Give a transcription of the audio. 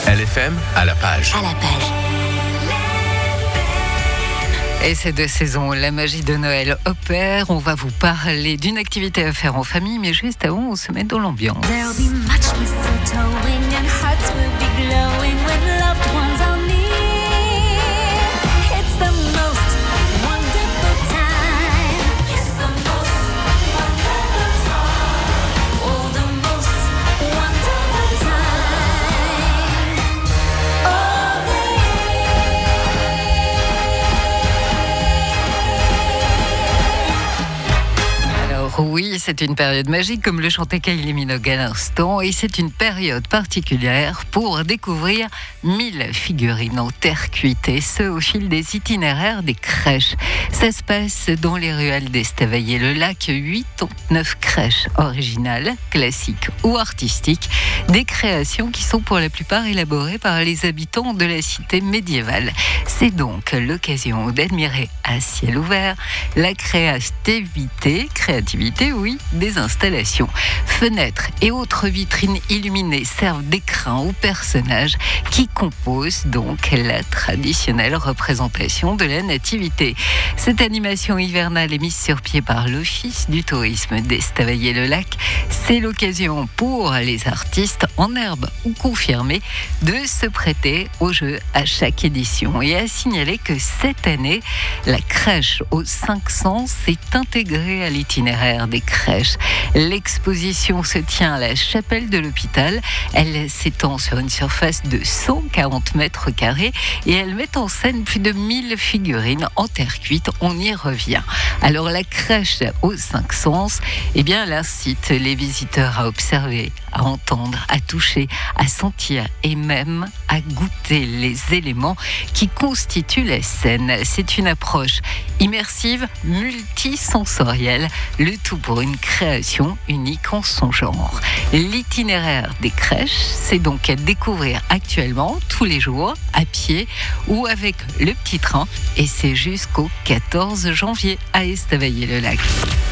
LFM à la page. À la page. Et ces deux saisons, la magie de Noël opère. On va vous parler d'une activité à faire en famille, mais juste avant, on se met dans l'ambiance. There'll be much mistletoeing and hearts will be glowing when loved ones are near. It's the most wonderful time. It's the most wonderful time. Oh, the most wonderful time. All Alors oui, c'est une période magique, comme le chantait Kylie Minogue à l'instant, et c'est une période particulière pour découvrir 1000 figurines en terre cuite, et ce au fil des itinéraires des crèches. Ça se passe dans les ruelles d'Estavayer-le-Lac, 8 ou 9 crèches originales, classiques ou artistiques, des créations qui sont pour la plupart élaborées par les habitants de la cité médiévale. C'est donc l'occasion d'admirer à ciel ouvert la créativité, oui, des installations. Fenêtres et autres vitrines illuminées servent d'écrin aux personnages qui composent donc la traditionnelle représentation de la nativité. Cette animation hivernale est mise sur pied par l'Office du tourisme d'Estavayer-le-Lac. C'est l'occasion pour les artistes en herbe ou confirmés de se prêter au jeu à chaque édition. Et à signaler que cette année, la crèche aux 5 sens est intégrée à l'itinéraire des crèches. L'exposition se tient à la chapelle de l'hôpital. Elle s'étend sur une surface de 140 mètres carrés et elle met en scène plus de 1000 figurines en terre cuite. On y revient. Alors la crèche aux 5 sens, elle incite les visiteurs à observer, à entendre, à toucher, à sentir et même à goûter les éléments qui constituent la scène. C'est une approche immersive, multisensorielle, le tout pour une création unique en son genre. L'itinéraire des crèches, c'est donc à découvrir actuellement tous les jours à pied ou avec le petit train, et c'est jusqu'au 14 janvier à Estavayer-le-Lac.